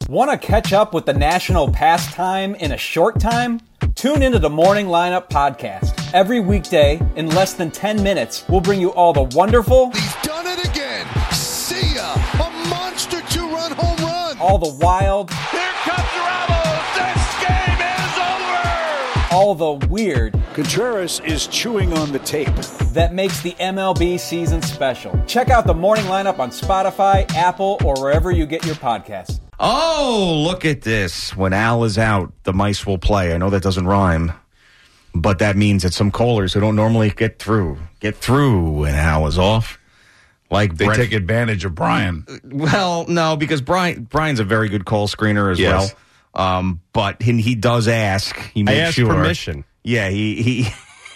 Want to catch up with the national pastime in a short time? Tune into the Morning Lineup podcast. Every weekday, in less than 10 minutes, we'll bring you all the wonderful... He's done it again. See ya. A monster two-run home run. All the wild... Here comes Ramos. This game is over. All the weird... Contreras is chewing on the tape. That makes the MLB season special. Check out the Morning Lineup on Spotify, Apple, or wherever you get your podcasts. Oh, look at this. When Al is out, the mice will play. I know that doesn't rhyme, but that means that some callers who don't normally get through when Al is off. Like they take advantage of Brian. Well, no, because Brian's a very good call screener as well. But he does ask. He makes sure. Permission. Yeah, he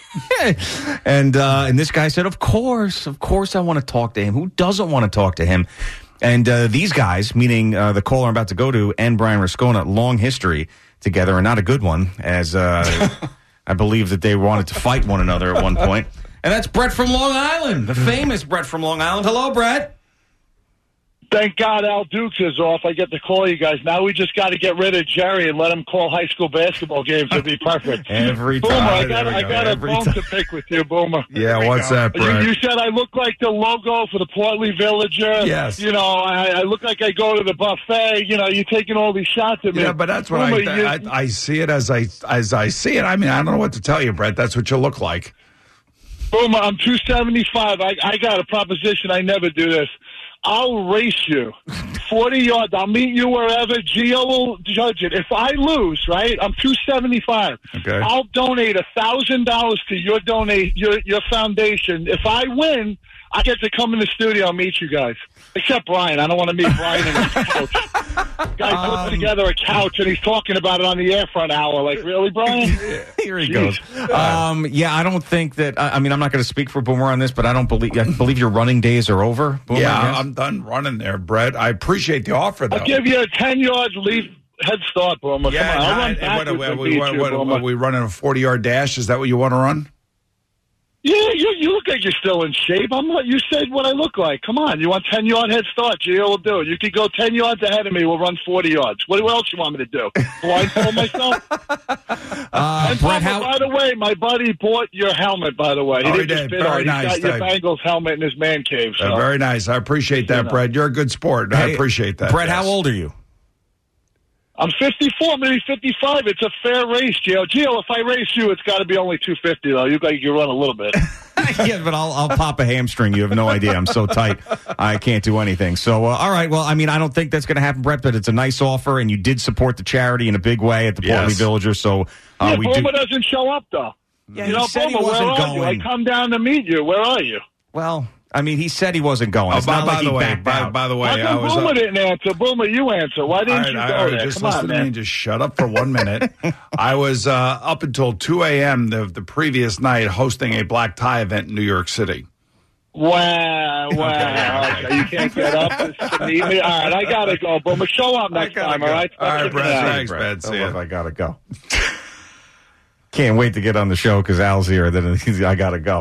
and this guy said, of course I want to talk to him. Who doesn't want to talk to him? And these guys, meaning the caller I'm about to go to and Brian Rascona, long history together, and not a good one, as I believe that they wanted to fight one another at one point. And that's Brett from Long Island, the famous Brett from Long Island. Hello, Brett. Thank God Al Dukes is off. I get to call you guys. Now we just got to get rid of Jerry and let him call high school basketball games. It'd be perfect. Every Boomer, time. I got a bone to pick with you, Boomer. Yeah, what's that, Brett? You said I look like the logo for the Portly Villager. Yes. You know, I look like I go to the buffet. You know, you're taking all these shots at me. Yeah, but that's what Boomer, I see it as I see it. I mean, I don't know what to tell you, Brett. That's what you look like. Boomer, I'm 275. I got a proposition. I never do this. I'll race you 40 yards. I'll meet you wherever. Gio will judge it. If I lose, right, I'm 275. Okay. I'll donate $1,000 to your foundation. If I win, I get to come in the studio and meet you guys. Except Brian. I don't want to meet Brian in his couch. Guy put together a couch and he's talking about it on the air for an hour. Like, really, Brian? Here he goes. Yeah, I don't think that. I mean, I'm not going to speak for Boomer on this, but I believe your running days are over. Boomer, yeah, I'm done running there, Brett. I appreciate the offer, though. I'll give you a 10 yards head start, Boomer. Yeah, come on. I'll run backwards are we running a 40-yard dash? Is that what you want to run? Yeah, you look like you're still in shape. You said what I look like. Come on. You want 10-yard head start? Gio will do it. You could go 10 yards ahead of me. We'll run 40 yards. What else you want me to do? Blindfold myself? By the way, my buddy bought your helmet, by the way. He did. Very nice. He's got your Bengals helmet in his man cave. So. Very nice. I appreciate that, Brett. You're a good sport. I appreciate that. Brett, how old are you? I'm 54, maybe 55. It's a fair race, Gio. Gio, if I race you, it's got to be only 250, though. You run a little bit. Yeah, but I'll pop a hamstring. You have no idea. I'm so tight. I can't do anything. So, all right. Well, I mean, I don't think that's going to happen, Brett, but it's a nice offer, and you did support the charity in a big way at the Portly Villager. So, Boomer doesn't show up, though. Yeah, he said he wasn't going. I come down to meet you. Where are you? Well, I mean, he said he wasn't going. It's not like he backed out. By the way, how come Boomer didn't answer? Boomer, you answer. Why didn't you go there? Just come listen on, to man. me and just shut up for 1 minute. I was up until 2 a.m. the previous night hosting a black tie event in New York City. Wow. Okay. You can't get up to meet me? All right, I got to go, Boomer. Show up next time, all right? All right, Brett. Thanks, Brett. See ya. I got to go. Can't wait to get on the show because Al's here. Then I got to go.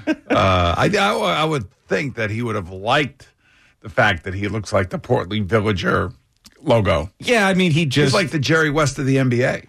I would think that he would have liked the fact that he looks like the Portly Villager logo. Yeah, I mean, he's like the Jerry West of the NBA.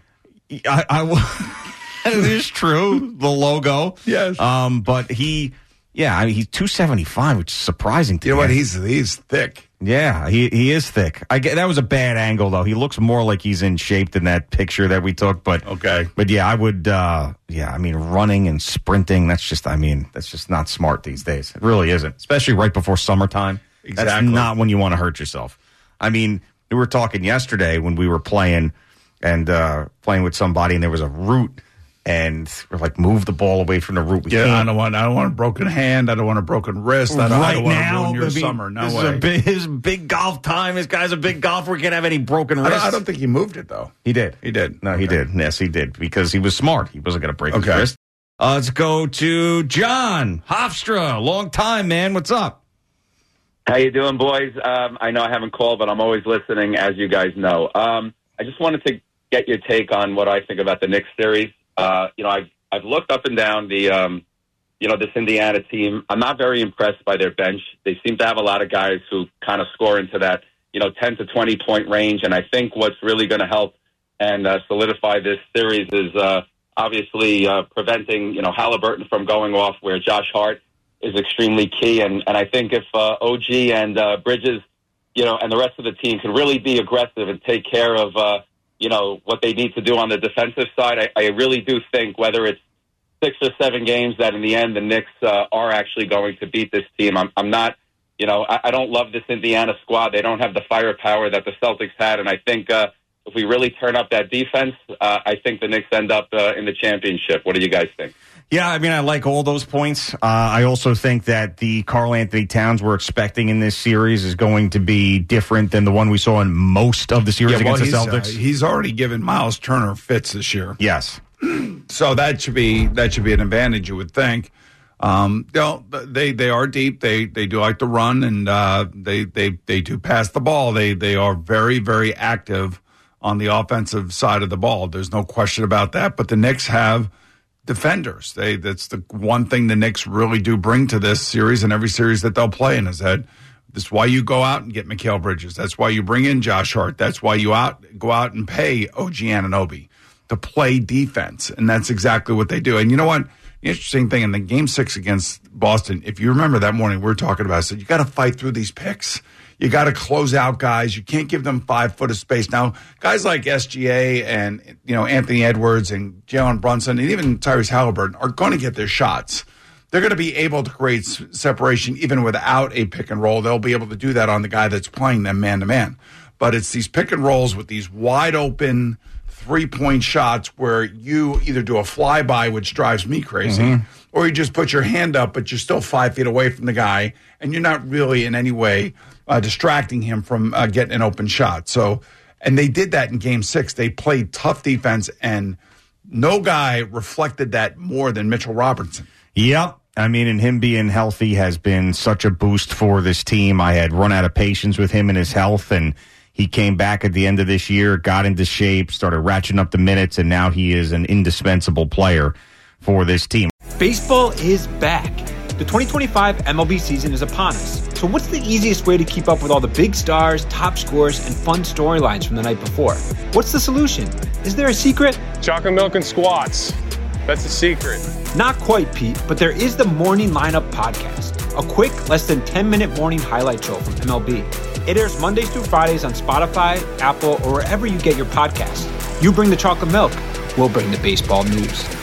It is true, the logo. Yes. But he's 275, which is surprising to me. You know what? He's thick. Yeah, he is thick. That was a bad angle, though. He looks more like he's in shape than that picture that we took. But yeah, I would. I mean, running and sprinting. That's just not smart these days. It really isn't, especially right before summertime. Exactly. That's not when you want to hurt yourself. I mean, we were talking yesterday when we were playing with somebody, and there was a root. And we're like, move the ball away from the root. I don't want a broken hand. I don't want a broken wrist. I don't want to ruin your summer. No way. His big golf time. This guy's a big golfer. He can't have any broken wrists. I don't think he moved it, though. He did. No, okay. He did. Yes, he did. Because he was smart. He wasn't going to break his wrist. Let's go to John Hofstra. Long time, man. What's up? How you doing, boys? I know I haven't called, but I'm always listening, as you guys know. I just wanted to get your take on what I think about the Knicks series. I've looked up and down this Indiana team. I'm not very impressed by their bench. They seem to have a lot of guys who kind of score into that 10 to 20 point range. And I think what's really going to help and solidify this series is obviously preventing, Halliburton from going off, where Josh Hart is extremely key. And I think if OG and Bridges, and the rest of the team can really be aggressive and take care of, what they need to do on the defensive side, I really do think whether it's 6 or 7 games that in the end the Knicks are actually going to beat this team. I'm not, I don't love this Indiana squad. They don't have the firepower that the Celtics had. And I think if we really turn up that defense, I think the Knicks end up in the championship. What do you guys think? Yeah, I mean, I like all those points. I also think that the Karl Anthony Towns we're expecting in this series is going to be different than the one we saw in most of the series against the Celtics. He's already given Miles Turner fits this year. Yes. So that should be an advantage, you would think. They are deep. They do like to run, and they do pass the ball. They are very, very active on the offensive side of the ball. There's no question about that. But the Knicks have defenders. That's the one thing the Knicks really do bring to this series and every series that they'll play in, is that that's why you go out and get Mikal Bridges. That's why you bring in Josh Hart. That's why you go out and pay OG Anunoby to play defense. And that's exactly what they do. And you know what? The interesting thing in the Game 6 against Boston, if you remember that morning we were talking about, I said, you got to fight through these picks. You got to close out guys. You can't give them 5 foot of space. Now, guys like SGA and, Anthony Edwards and Jalen Brunson and even Tyrese Halliburton are going to get their shots. They're going to be able to create separation even without a pick and roll. They'll be able to do that on the guy that's playing them man to man. But it's these pick and rolls with these wide open 3-point shots where you either do a flyby, which drives me crazy, or you just put your hand up, but you're still 5 feet away from the guy, and you're not really in any way distracting him from getting an open shot. So, and they did that in Game 6. They played tough defense, and no guy reflected that more than Mitchell Robinson. Yep. I mean, and him being healthy has been such a boost for this team. I had run out of patience with him and his health, and he came back at the end of this year, got into shape, started ratcheting up the minutes, and now he is an indispensable player for this team. Baseball is back. The 2025 MLB season is upon us. So what's the easiest way to keep up with all the big stars, top scores, and fun storylines from the night before? What's the solution? Is there a secret? Chocolate milk and squats. That's the secret. Not quite, Pete, but there is the Morning Lineup podcast, a quick, less than 10-minute morning highlight show from MLB. It airs Mondays through Fridays on Spotify, Apple, or wherever you get your podcasts. You bring the chocolate milk, we'll bring the baseball news.